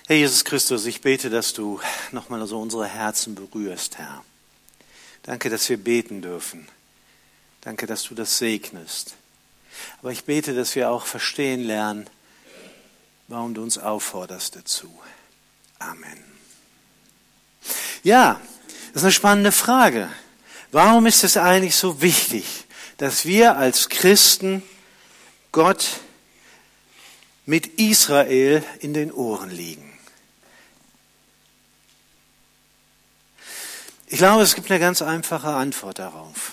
Herr Jesus Christus, ich bete, dass du nochmal so unsere Herzen berührst, Herr. Danke, dass wir beten dürfen. Danke, dass du das segnest. Aber ich bete, dass wir auch verstehen lernen, warum du uns aufforderst dazu. Amen. Ja, das ist eine spannende Frage. Warum ist es eigentlich so wichtig, dass wir als Christen Gott mit Israel in den Ohren liegen? Ich glaube, es gibt eine ganz einfache Antwort darauf.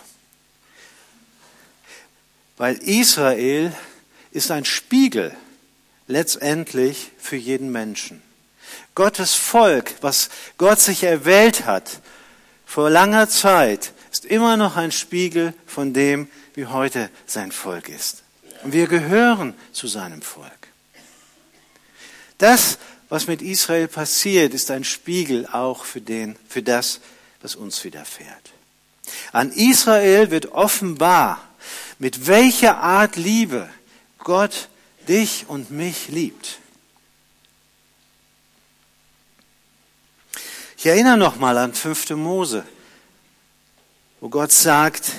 Weil Israel ist ein Spiegel letztendlich für jeden Menschen. Gottes Volk, was Gott sich erwählt hat vor langer Zeit, ist immer noch ein Spiegel von dem, wie heute sein Volk ist. Und wir gehören zu seinem Volk. Das, was mit Israel passiert, ist ein Spiegel auch für das, was uns widerfährt. An Israel wird offenbar, mit welcher Art Liebe Gott dich und mich liebt. Ich erinnere nochmal an 5. Mose, wo Gott sagt,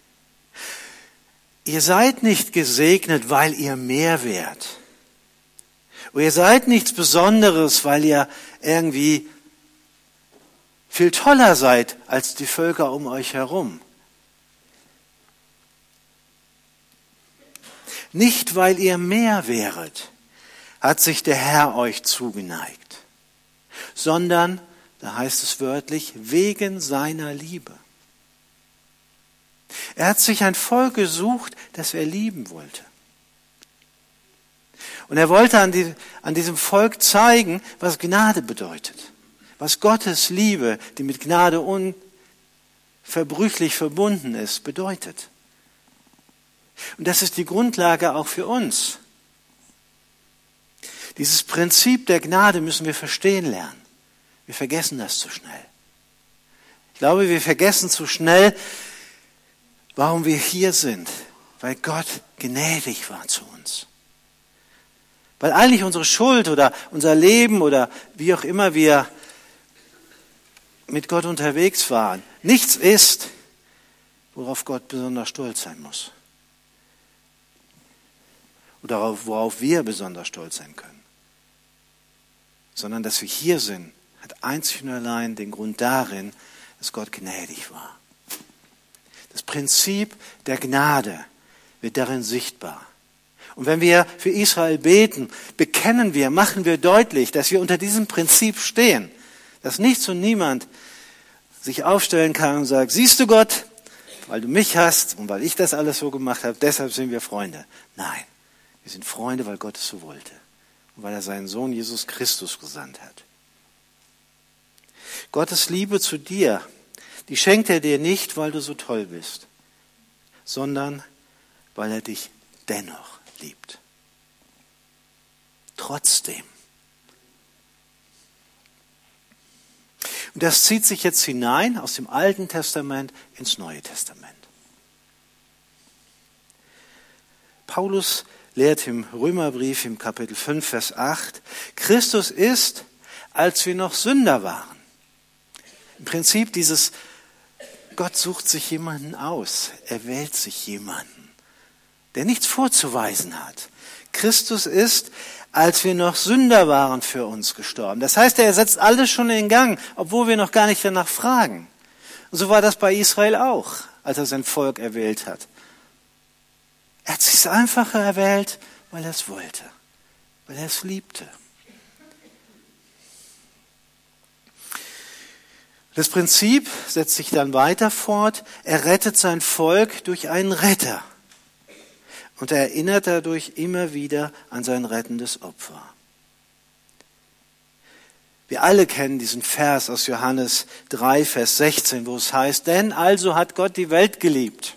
ihr seid nicht gesegnet, weil ihr mehr wärt. Und ihr seid nichts Besonderes, weil ihr irgendwie viel toller seid als die Völker um euch herum. Nicht, weil ihr mehr wäret, hat sich der Herr euch zugeneigt, sondern, da heißt es wörtlich, wegen seiner Liebe. Er hat sich ein Volk gesucht, das er lieben wollte. Und er wollte an diesem Volk zeigen, was Gnade bedeutet. Was Gottes Liebe, die mit Gnade unverbrüchlich verbunden ist, bedeutet. Und das ist die Grundlage auch für uns. Dieses Prinzip der Gnade müssen wir verstehen lernen. Wir vergessen das zu schnell. Ich glaube, wir vergessen zu schnell, warum wir hier sind. Weil Gott gnädig war zu uns. Weil eigentlich unsere Schuld oder unser Leben oder wie auch immer wir mit Gott unterwegs waren, nichts ist, worauf Gott besonders stolz sein muss. Oder worauf wir besonders stolz sein können. Sondern, dass wir hier sind, hat einzig und allein den Grund darin, dass Gott gnädig war. Das Prinzip der Gnade wird darin sichtbar. Und wenn wir für Israel beten, machen wir deutlich, dass wir unter diesem Prinzip stehen. Dass nichts und niemand sich aufstellen kann und sagt, siehst du Gott, weil du mich hast und weil ich das alles so gemacht habe, deshalb sind wir Freunde. Nein, wir sind Freunde, weil Gott es so wollte und weil er seinen Sohn Jesus Christus gesandt hat. Gottes Liebe zu dir, die schenkt er dir nicht, weil du so toll bist, sondern weil er dich dennoch liebt. Trotzdem. Und das zieht sich jetzt hinein aus dem Alten Testament ins Neue Testament. Paulus lehrt im Römerbrief im Kapitel 5, Vers 8, Christus ist, als wir noch Sünder waren. Im Prinzip dieses, Gott sucht sich jemanden aus, er wählt sich jemanden, der nichts vorzuweisen hat. Christus ist, als wir noch Sünder waren, für uns gestorben. Das heißt, er setzt alles schon in Gang, obwohl wir noch gar nicht danach fragen. Und so war das bei Israel auch, als er sein Volk erwählt hat. Er hat sich einfach erwählt, weil er es wollte, weil er es liebte. Das Prinzip setzt sich dann weiter fort. Er rettet sein Volk durch einen Retter. Und er erinnert dadurch immer wieder an sein rettendes Opfer. Wir alle kennen diesen Vers aus Johannes 3, Vers 16, wo es heißt, denn also hat Gott die Welt geliebt,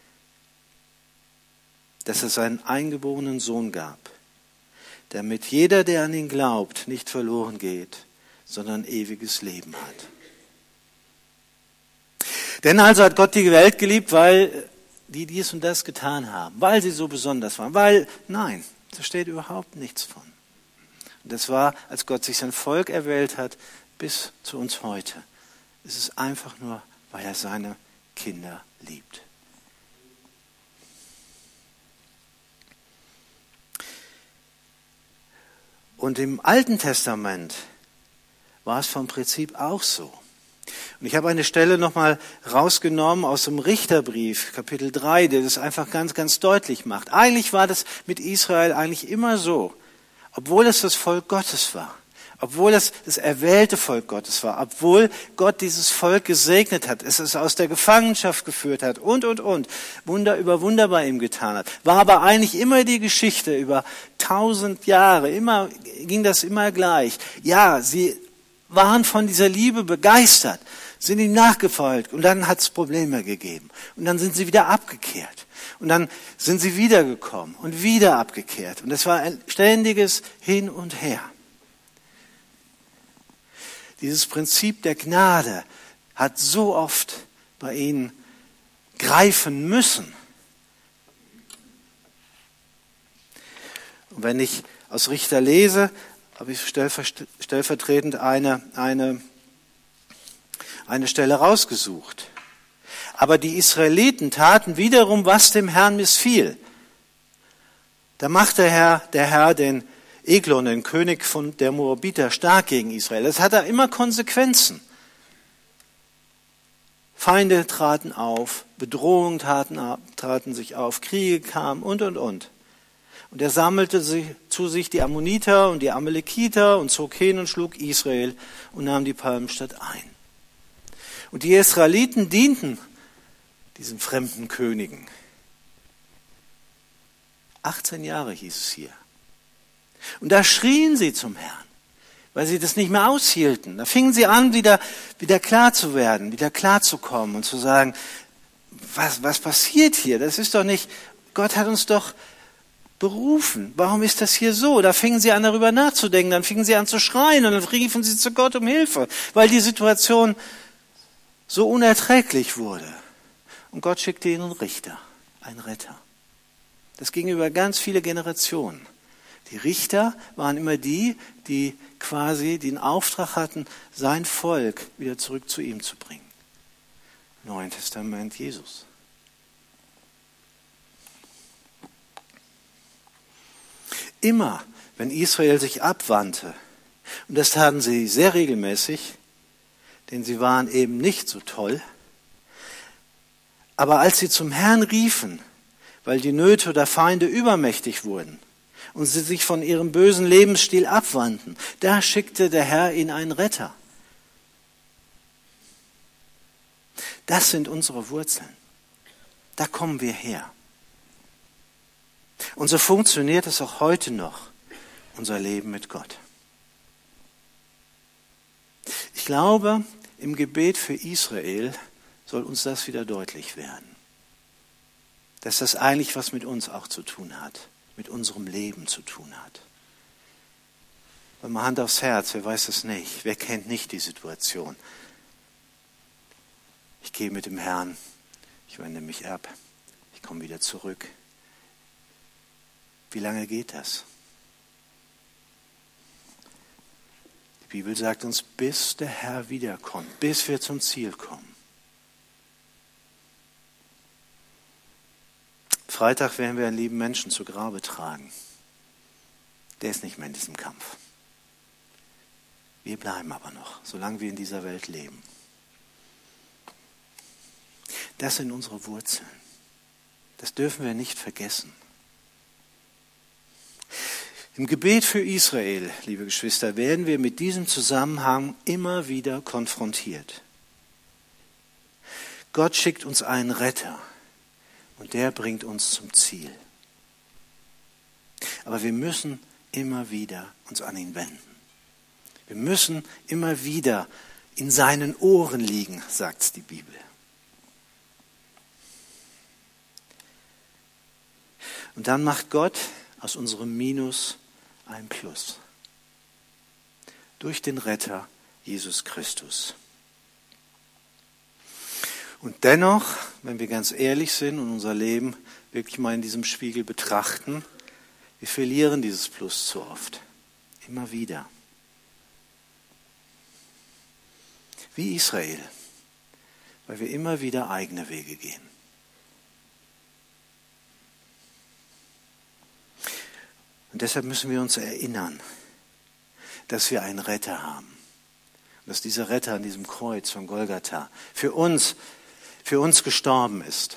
dass er seinen eingeborenen Sohn gab, damit jeder, der an ihn glaubt, nicht verloren geht, sondern ewiges Leben hat. Denn also hat Gott die Welt geliebt, weil die dies und das getan haben, weil sie so besonders waren, nein, da steht überhaupt nichts von. Und das war, als Gott sich sein Volk erwählt hat, bis zu uns heute. Es ist einfach nur, weil er seine Kinder liebt. Und im Alten Testament war es vom Prinzip auch so. Und ich habe eine Stelle nochmal rausgenommen aus dem Richterbrief, Kapitel 3, der das einfach ganz, ganz deutlich macht. Eigentlich war das mit Israel eigentlich immer so, obwohl es das Volk Gottes war, obwohl es das erwählte Volk Gottes war, obwohl Gott dieses Volk gesegnet hat, es aus der Gefangenschaft geführt hat und, Wunder über Wunder bei ihm getan hat, war aber eigentlich immer die Geschichte über 1000 Jahre, ging das immer gleich. Ja, sie waren von dieser Liebe begeistert, sind ihm nachgefolgt und dann hat es Probleme gegeben. Und dann sind sie wieder abgekehrt. Und dann sind sie wiedergekommen und wieder abgekehrt. Und es war ein ständiges Hin und Her. Dieses Prinzip der Gnade hat so oft bei ihnen greifen müssen. Und wenn ich aus Richter lese, habe ich stellvertretend eine Stelle rausgesucht. Aber die Israeliten taten wiederum, was dem Herrn missfiel. Da machte der Herr den Eglon, den König von der Moabiter, stark gegen Israel. Das hatte immer Konsequenzen. Feinde traten auf, Bedrohungen traten sich auf, Kriege kamen und. Und er sammelte zu sich die Ammoniter und die Amalekiter und zog hin und schlug Israel und nahm die Palmstadt ein. Und die Israeliten dienten diesen fremden Königen. 18 Jahre hieß es hier. Und da schrien sie zum Herrn, weil sie das nicht mehr aushielten. Da fingen sie an, wieder klar zu werden, wieder klar zu kommen und zu sagen, was passiert hier? Das ist doch nicht, Gott hat uns doch berufen. Warum ist das hier so? Da fingen sie an, darüber nachzudenken. Dann fingen sie an zu schreien und dann riefen sie zu Gott um Hilfe, weil die Situation so unerträglich wurde. Und Gott schickte ihnen einen Richter, einen Retter. Das ging über ganz viele Generationen. Die Richter waren immer die quasi den Auftrag hatten, sein Volk wieder zurück zu ihm zu bringen. Im Neuen Testament Jesus. Immer, wenn Israel sich abwandte, und das taten sie sehr regelmäßig, denn sie waren eben nicht so toll, aber als sie zum Herrn riefen, weil die Nöte der Feinde übermächtig wurden und sie sich von ihrem bösen Lebensstil abwandten, da schickte der Herr ihnen einen Retter. Das sind unsere Wurzeln. Da kommen wir her. Und so funktioniert es auch heute noch, unser Leben mit Gott. Ich glaube, im Gebet für Israel soll uns das wieder deutlich werden. Dass das eigentlich was mit uns auch zu tun hat, mit unserem Leben zu tun hat. Weil mal Hand aufs Herz, wer weiß es nicht, wer kennt nicht die Situation? Ich gehe mit dem Herrn, ich wende mich ab, ich komme wieder zurück. Wie lange geht das? Die Bibel sagt uns, bis der Herr wiederkommt, bis wir zum Ziel kommen. Freitag werden wir einen lieben Menschen zu Grabe tragen. Der ist nicht mehr in diesem Kampf. Wir bleiben aber noch, solange wir in dieser Welt leben. Das sind unsere Wurzeln. Das dürfen wir nicht vergessen. Im Gebet für Israel, liebe Geschwister, werden wir mit diesem Zusammenhang immer wieder konfrontiert. Gott schickt uns einen Retter und der bringt uns zum Ziel. Aber wir müssen immer wieder uns an ihn wenden. Wir müssen immer wieder in seinen Ohren liegen, sagt die Bibel. Und dann macht Gott aus unserem Minus ein Plus. Durch den Retter Jesus Christus. Und dennoch, wenn wir ganz ehrlich sind und unser Leben wirklich mal in diesem Spiegel betrachten, wir verlieren dieses Plus zu oft Immer wieder. Wie Israel, weil wir immer wieder eigene Wege gehen. Und deshalb müssen wir uns erinnern, dass wir einen Retter haben. Und dass dieser Retter an diesem Kreuz von Golgatha für uns gestorben ist.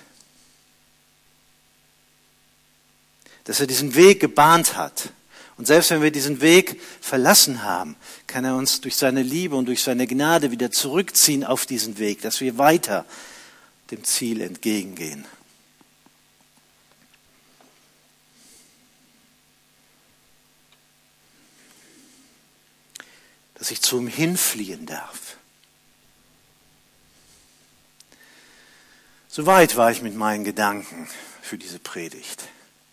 Dass er diesen Weg gebahnt hat. Und selbst wenn wir diesen Weg verlassen haben, kann er uns durch seine Liebe und durch seine Gnade wieder zurückziehen auf diesen Weg, dass wir weiter dem Ziel entgegengehen. Dass ich zu ihm hinfliehen darf. Soweit war ich mit meinen Gedanken für diese Predigt,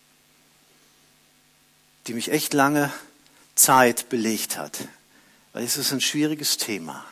die mich echt lange Zeit belegt hat, weil es ist ein schwieriges Thema.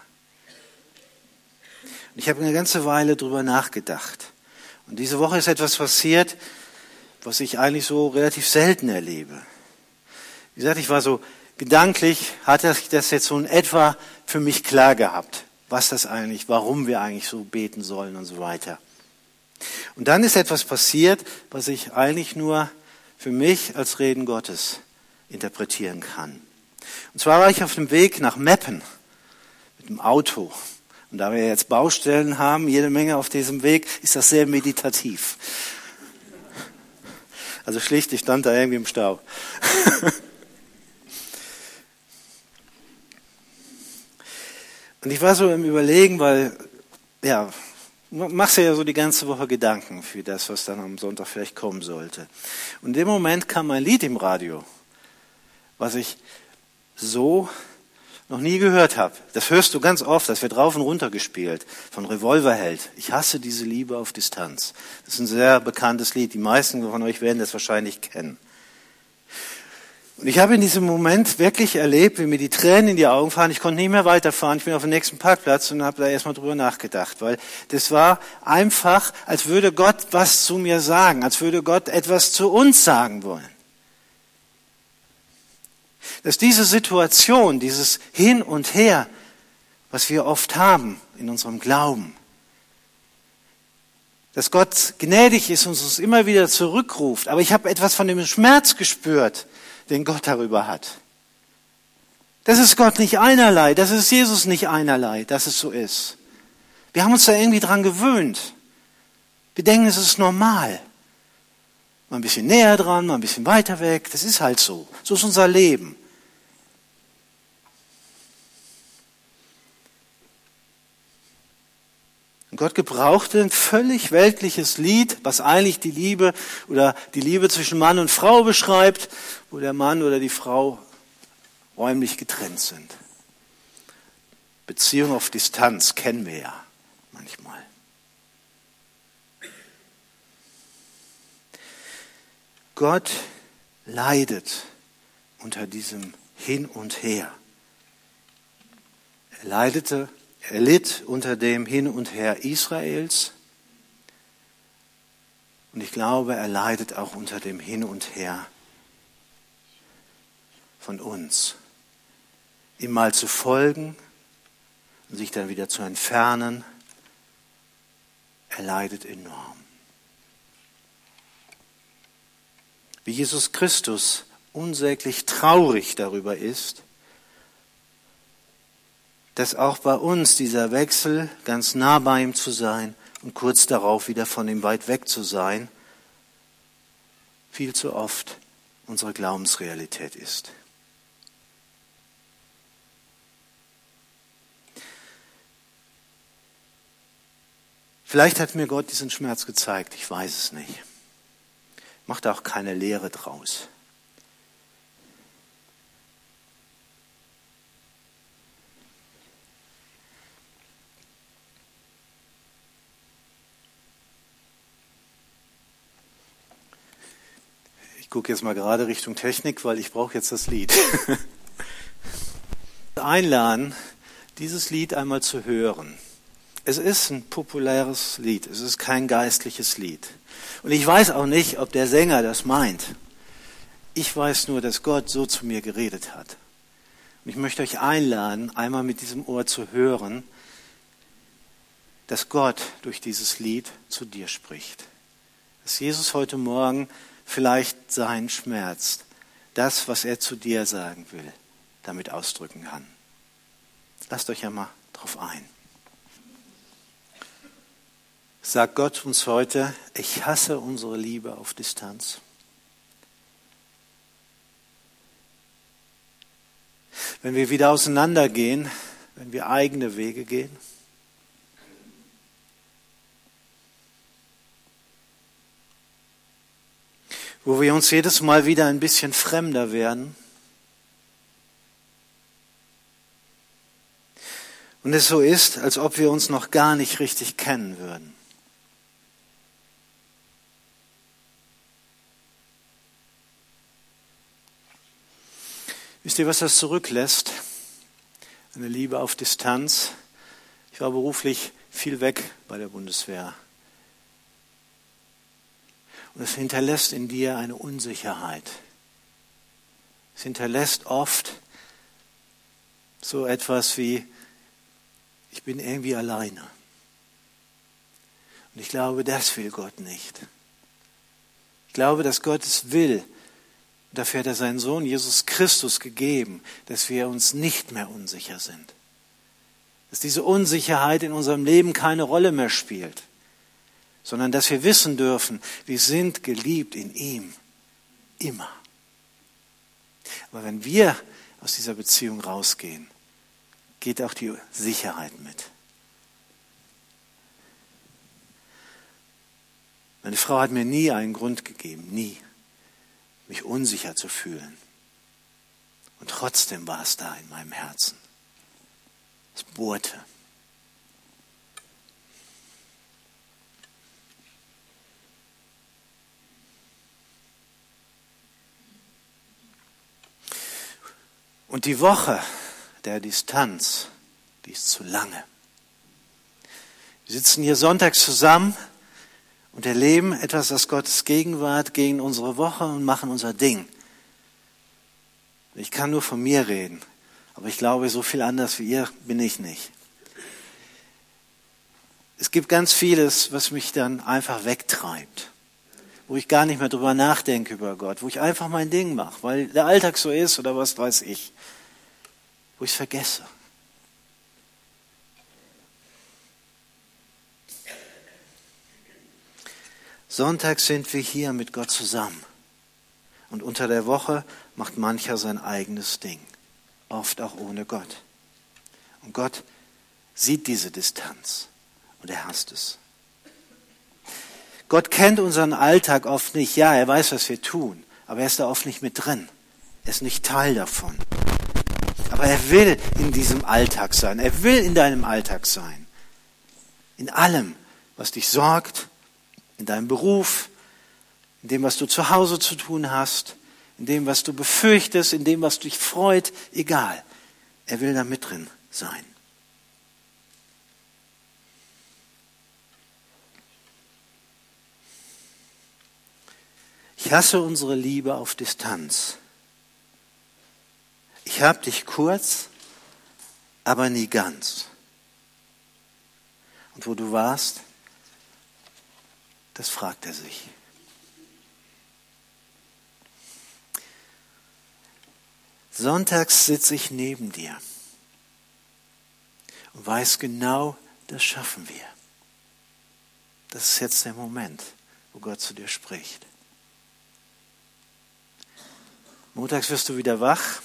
Und ich habe eine ganze Weile drüber nachgedacht. Und diese Woche ist etwas passiert, was ich eigentlich so relativ selten erlebe. Wie gesagt, ich war so gedanklich, hatte ich das jetzt so in etwa für mich klar gehabt, was das eigentlich, warum wir eigentlich so beten sollen und so weiter. Und dann ist etwas passiert, was ich eigentlich nur für mich als Reden Gottes interpretieren kann. Und zwar war ich auf dem Weg nach Meppen mit dem Auto. Und da wir jetzt Baustellen haben, jede Menge auf diesem Weg, ist das sehr meditativ. Also schlicht, ich stand da irgendwie im Stau. Und ich war so im Überlegen, weil, ja, machst ja so die ganze Woche Gedanken für das, was dann am Sonntag vielleicht kommen sollte. Und in dem Moment kam ein Lied im Radio, was ich so noch nie gehört habe. Das hörst du ganz oft, das wird rauf und runter gespielt, von Revolverheld. Ich hasse diese Liebe auf Distanz. Das ist ein sehr bekanntes Lied, die meisten von euch werden das wahrscheinlich kennen. Und ich habe in diesem Moment wirklich erlebt, wie mir die Tränen in die Augen fahren. Ich konnte nicht mehr weiterfahren. Ich bin auf dem nächsten Parkplatz und habe da erstmal drüber nachgedacht. Weil das war einfach, als würde Gott was zu mir sagen. Als würde Gott etwas zu uns sagen wollen. Dass diese Situation, dieses Hin und Her, was wir oft haben in unserem Glauben, dass Gott gnädig ist und uns immer wieder zurückruft. Aber ich habe etwas von dem Schmerz gespürt, den Gott darüber hat. Das ist Gott nicht einerlei, das ist Jesus nicht einerlei, dass es so ist. Wir haben uns da irgendwie dran gewöhnt. Wir denken, es ist normal. Mal ein bisschen näher dran, mal ein bisschen weiter weg, das ist halt so. So ist unser Leben. Und Gott gebrauchte ein völlig weltliches Lied, was eigentlich die Liebe oder die Liebe zwischen Mann und Frau beschreibt, wo der Mann oder die Frau räumlich getrennt sind. Beziehung auf Distanz kennen wir ja manchmal. Gott leidet unter diesem Hin und Her. Er litt unter dem Hin und Her Israels und ich glaube, er leidet auch unter dem Hin und Her von uns. Ihm mal zu folgen und sich dann wieder zu entfernen, er leidet enorm. Wie Jesus Christus unsäglich traurig darüber ist, dass auch bei uns dieser Wechsel, ganz nah bei ihm zu sein und kurz darauf wieder von ihm weit weg zu sein, viel zu oft unsere Glaubensrealität ist. Vielleicht hat mir Gott diesen Schmerz gezeigt, ich weiß es nicht. Macht auch keine Lehre draus. Ich gucke jetzt mal gerade Richtung Technik, weil ich brauche jetzt das Lied. Einladen, dieses Lied einmal zu hören. Es ist ein populäres Lied, es ist kein geistliches Lied. Und ich weiß auch nicht, ob der Sänger das meint. Ich weiß nur, dass Gott so zu mir geredet hat. Und ich möchte euch einladen, einmal mit diesem Ohr zu hören, dass Gott durch dieses Lied zu dir spricht. Dass Jesus heute Morgen vielleicht seinen Schmerz, das, was er zu dir sagen will, damit ausdrücken kann. Lasst euch ja mal drauf ein. Sagt Gott uns heute, ich hasse unsere Liebe auf Distanz. Wenn wir wieder auseinandergehen, wenn wir eigene Wege gehen, wo wir uns jedes Mal wieder ein bisschen fremder werden und es so ist, als ob wir uns noch gar nicht richtig kennen würden. Wisst ihr, was das zurücklässt? Eine Liebe auf Distanz. Ich war beruflich viel weg bei der Bundeswehr. Und es hinterlässt in dir eine Unsicherheit. Es hinterlässt oft so etwas wie, ich bin irgendwie alleine. Und ich glaube, das will Gott nicht. Ich glaube, dass Gott es will. Dafür hat er seinen Sohn Jesus Christus gegeben, dass wir uns nicht mehr unsicher sind. Dass diese Unsicherheit in unserem Leben keine Rolle mehr spielt, sondern dass wir wissen dürfen, wir sind geliebt in ihm. Immer. Aber wenn wir aus dieser Beziehung rausgehen, geht auch die Sicherheit mit. Meine Frau hat mir nie einen Grund gegeben, nie, mich unsicher zu fühlen. Und trotzdem war es da in meinem Herzen. Es bohrte. Und die Woche der Distanz, die ist zu lange. Wir sitzen hier sonntags zusammen und erleben etwas aus Gottes Gegenwart gegen unsere Woche und machen unser Ding. Ich kann nur von mir reden, aber ich glaube, so viel anders wie ihr bin ich nicht. Es gibt ganz vieles, was mich dann einfach wegtreibt, wo ich gar nicht mehr drüber nachdenke über Gott, wo ich einfach mein Ding mache, weil der Alltag so ist oder was weiß ich, wo ich es vergesse. Sonntags sind wir hier mit Gott zusammen. Und unter der Woche macht mancher sein eigenes Ding. Oft auch ohne Gott. Und Gott sieht diese Distanz. Und er hasst es. Gott kennt unseren Alltag oft nicht. Ja, er weiß, was wir tun. Aber er ist da oft nicht mit drin. Er ist nicht Teil davon. Aber er will in diesem Alltag sein. Er will in deinem Alltag sein. In allem, was dich sorgt, in deinem Beruf, in dem, was du zu Hause zu tun hast, in dem, was du befürchtest, in dem, was dich freut, egal. Er will da mit drin sein. Ich hasse unsere Liebe auf Distanz. Ich habe dich kurz, aber nie ganz. Und wo du warst, das fragt er sich. Sonntags sitze ich neben dir und weiß genau, das schaffen wir. Das ist jetzt der Moment, wo Gott zu dir spricht. Montags wirst du wieder wach.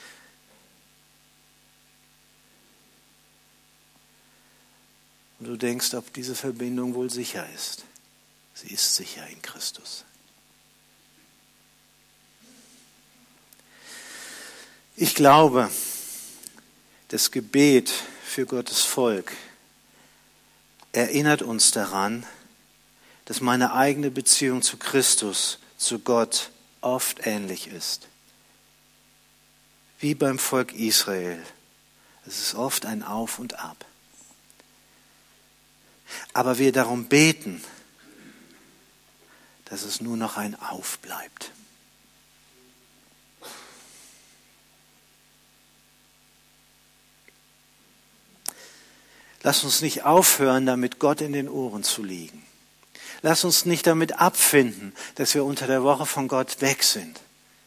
Und du denkst, ob diese Verbindung wohl sicher ist. Sie ist sicher in Christus. Ich glaube, das Gebet für Gottes Volk erinnert uns daran, dass meine eigene Beziehung zu Christus, zu Gott, oft ähnlich ist. Wie beim Volk Israel. Es ist oft ein Auf und Ab. Aber wir darum beten, dass es nur noch ein Auf bleibt. Lass uns nicht aufhören, damit Gott in den Ohren zu liegen. Lass uns nicht damit abfinden, dass wir unter der Woche von Gott weg sind.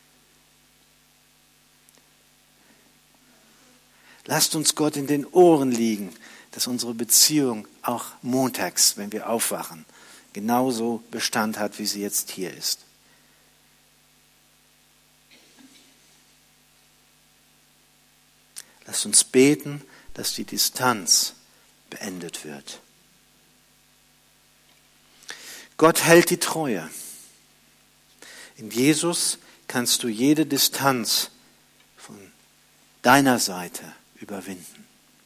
Lasst uns Gott in den Ohren liegen, dass unsere Beziehung auch montags, wenn wir aufwachen, genauso Bestand hat, wie sie jetzt hier ist. Lasst uns beten, dass die Distanz beendet wird. Gott hält die Treue. In Jesus kannst du jede Distanz von deiner Seite überwinden.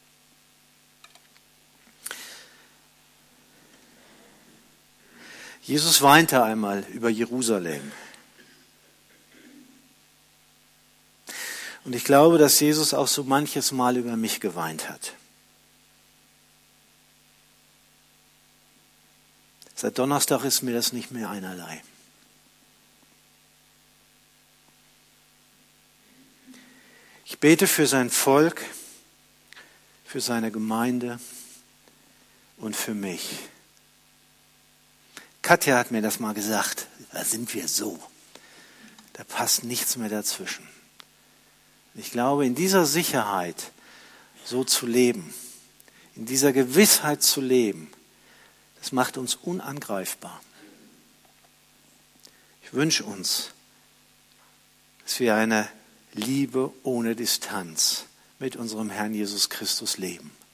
Jesus weinte einmal über Jerusalem. Und ich glaube, dass Jesus auch so manches Mal über mich geweint hat. Seit Donnerstag ist mir das nicht mehr einerlei. Ich bete für sein Volk, für seine Gemeinde und für mich. Katja hat mir das mal gesagt, da sind wir so. Da passt nichts mehr dazwischen. Ich glaube, in dieser Sicherheit so zu leben, in dieser Gewissheit zu leben, das macht uns unangreifbar. Ich wünsche uns, dass wir eine Liebe ohne Distanz mit unserem Herrn Jesus Christus leben.